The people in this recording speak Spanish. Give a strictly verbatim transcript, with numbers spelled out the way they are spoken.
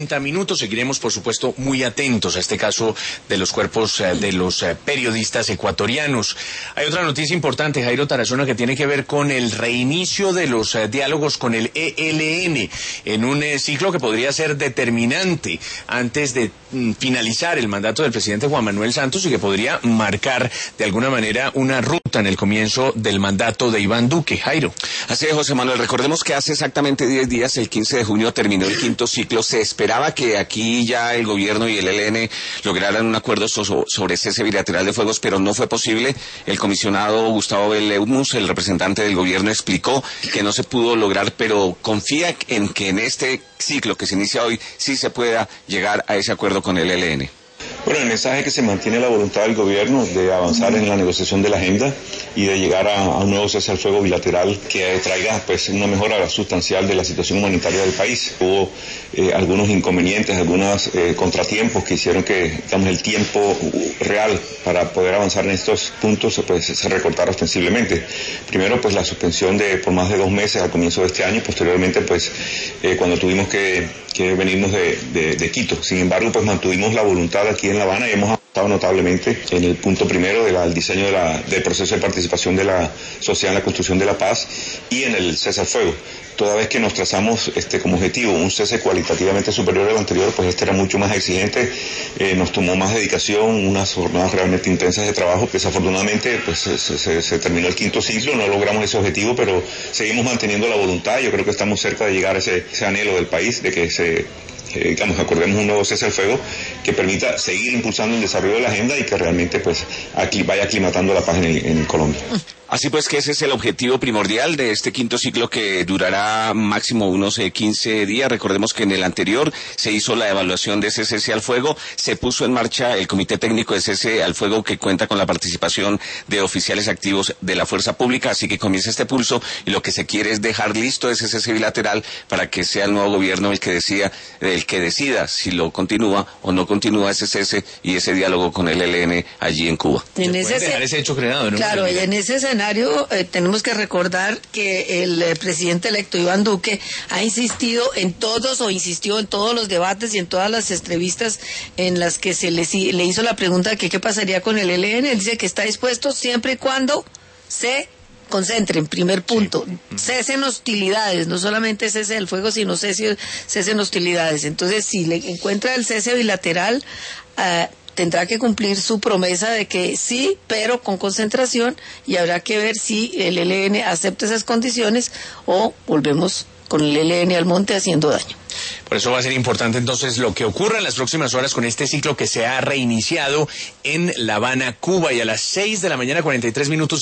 minutos. Seguiremos, por supuesto, muy atentos a este caso de los cuerpos eh, de los eh, periodistas ecuatorianos. Hay otra noticia importante, Jairo Tarazona, que tiene que ver con el reinicio de los eh, diálogos con el E L N en un eh, ciclo que podría ser determinante antes de mm, finalizar el mandato del presidente Juan Manuel Santos y que podría marcar de alguna manera una ruta en el comienzo del mandato de Iván Duque. Jairo. Así es, José Manuel. Recordemos que hace exactamente diez días, el quince de junio, terminó el quinto ciclo. Se espera que aquí ya el gobierno y el E L N lograran un acuerdo so sobre cese bilateral de fuegos, pero no fue posible. El comisionado Gustavo Bellemus, el representante del gobierno, explicó que no se pudo lograr, pero confía en que en este ciclo que se inicia hoy sí se pueda llegar a ese acuerdo con el E L N. Bueno, el mensaje es que se mantiene la voluntad del gobierno de avanzar en la negociación de la agenda y de llegar a, a un nuevo cese al fuego bilateral que traiga pues una mejora sustancial de la situación humanitaria del país. Hubo eh, algunos inconvenientes, algunos eh, contratiempos que hicieron que, digamos, el tiempo real para poder avanzar en estos puntos pues se recortara ostensiblemente. Primero, pues la suspensión de por más de dos meses al comienzo de este año, posteriormente, pues eh, cuando tuvimos que, que venirnos de, de, de Quito. Sin embargo, pues mantuvimos la voluntad aquí en La Habana y hemos avanzado notablemente en el punto primero del diseño de la, del proceso de participación de la sociedad en la construcción de la paz y en el cese al fuego. Toda vez que nos trazamos este como objetivo un cese cualitativamente superior al anterior, pues este era mucho más exigente, eh, nos tomó más dedicación, unas jornadas realmente intensas de trabajo. Desafortunadamente pues se, se, se terminó el quinto ciclo, no logramos ese objetivo, pero seguimos manteniendo la voluntad. Yo creo que estamos cerca de llegar a ese, ese anhelo del país, de que se Eh, digamos, acordemos un nuevo cese al fuego que permita seguir impulsando el desarrollo de la agenda y que realmente pues aquí vaya aclimatando la paz en, en Colombia. Así pues que ese es el objetivo primordial de este quinto ciclo que durará máximo unos eh, quince días. Recordemos que en el anterior se hizo la evaluación de ese cese al fuego, se puso en marcha el Comité Técnico de Cese al Fuego que cuenta con la participación de oficiales activos de la Fuerza Pública, así que comienza este pulso y lo que se quiere es dejar listo ese cese bilateral para que sea el nuevo gobierno el que decida, el que decida si lo continúa o no continúa ese cese y ese diálogo con el E L N allí en Cuba. En ese, dejar ese hecho creado, ¿no? Claro, y en ese escenario Eh, tenemos que recordar que el eh, presidente electo Iván Duque ha insistido en todos o insistió en todos los debates y en todas las entrevistas en las que se le, le hizo la pregunta de que qué pasaría con el E L N. Él dice que está dispuesto siempre y cuando se concentren, primer punto, cesen hostilidades, no solamente cese del fuego, sino cese, cesen hostilidades. Entonces, si le encuentra el cese bilateral, uh, tendrá que cumplir su promesa de que sí, pero con concentración, y habrá que ver si el E L N acepta esas condiciones o volvemos con el E L N al monte haciendo daño. Por eso va a ser importante entonces lo que ocurra en las próximas horas con este ciclo que se ha reiniciado en La Habana, Cuba, y a las seis de la mañana, cuarenta y tres minutos.